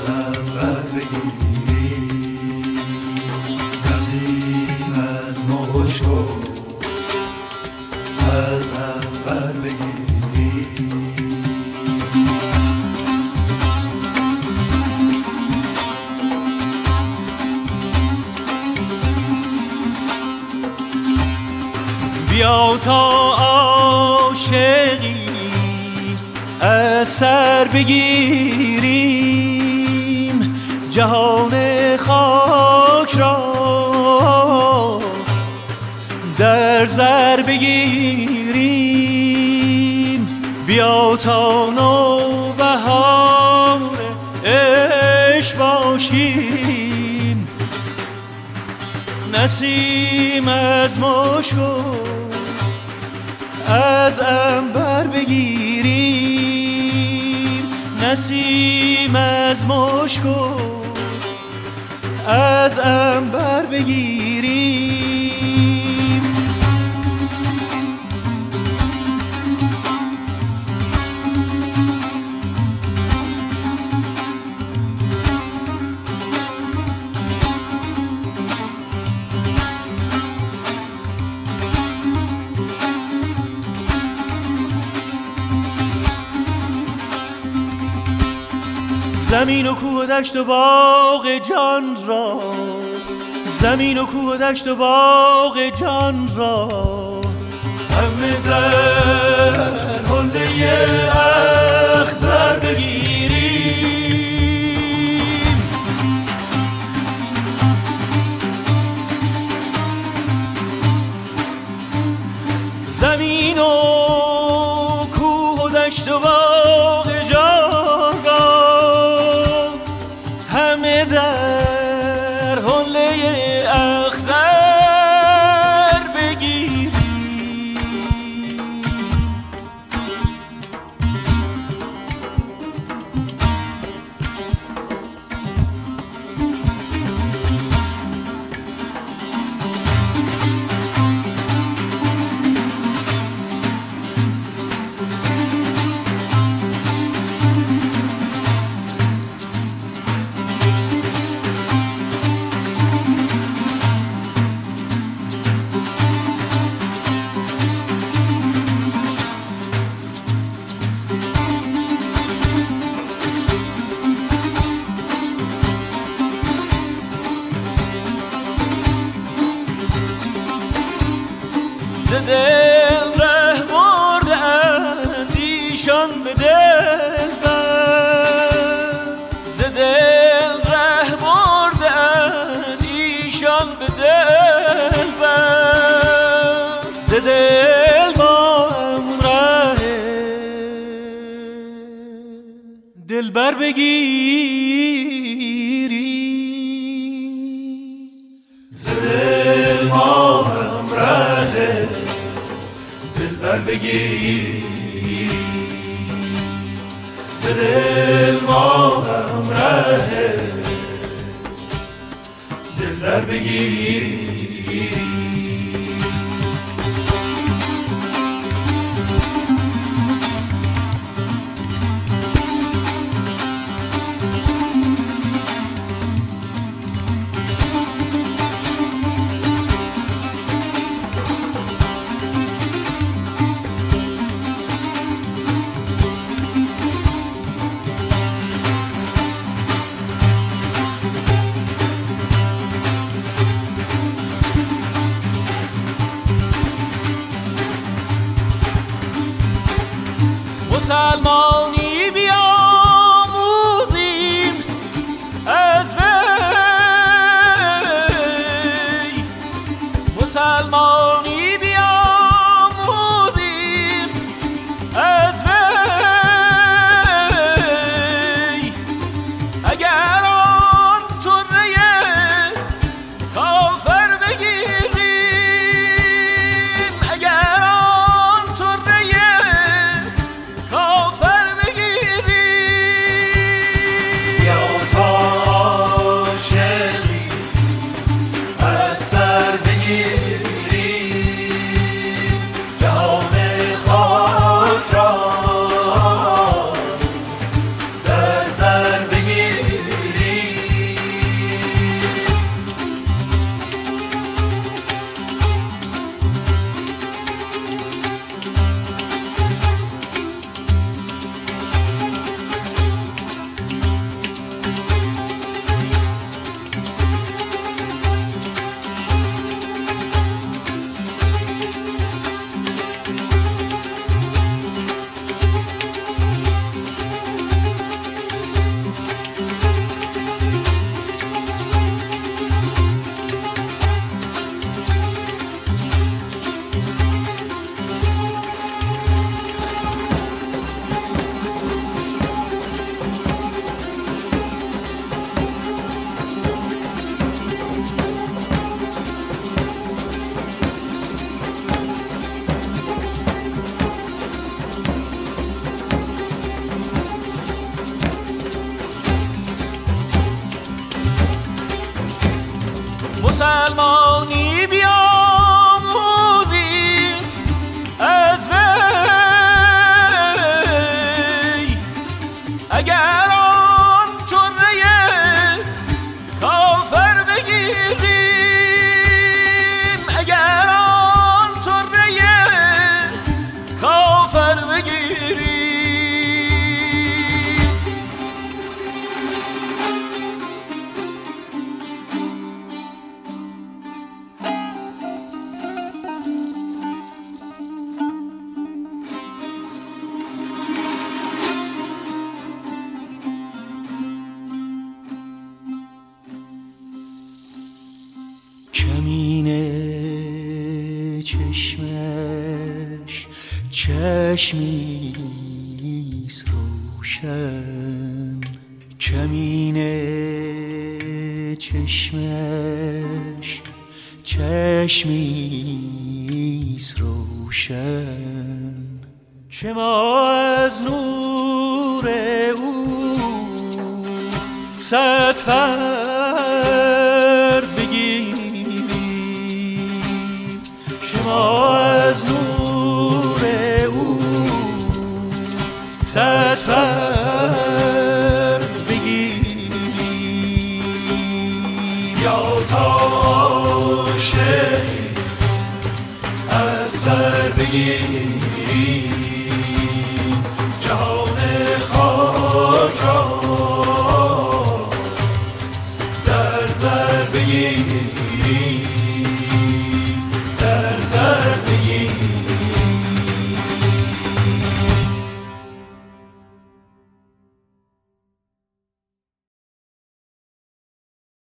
بیا تا عاشقی از سر بگیریم، جهان خاک را در زر بگیریم. بیا تا نوبهار عشق باشیم، نسیم از مشک از عنبر بگیریم، نسیم از مشک از عنبر بگیریم. زمین و کوه و دشت و باغ جان را، زمین و کوه و دشت و باغ جان را، همه در حله اخضر بگیریم. زمین و کوه و دشت و باغ جان را، همه در حله اخضر بگیریم. ز دل ره برده اندیشان به دل بر، ز دل ره برده اندیشان به دل بر، ز دل با هم ره دلبر بگیریم. ز دل با هم ره دلبر بگیریم، ز دل ما هم ره دلبر بگیریم. مسلمانی بیاموزیم از وی، مسلمانی بیاموزیم از وی. اگر آن طره کافر بگیریم، اگر آن طره کافر بگیریم، مسلمانی بیاموزی از وی اگر آن طره کافر بگیریم اگر آن طره کافر بگیریم کمین چشمش چشمیست روشن کمین چشمش چشمیست روشن که ما از نور او صد فرد بگیریم که ما از نور او صد فرد بگیریم یا تاشه از سر بگیریم جهان خاک را در سر بگیریم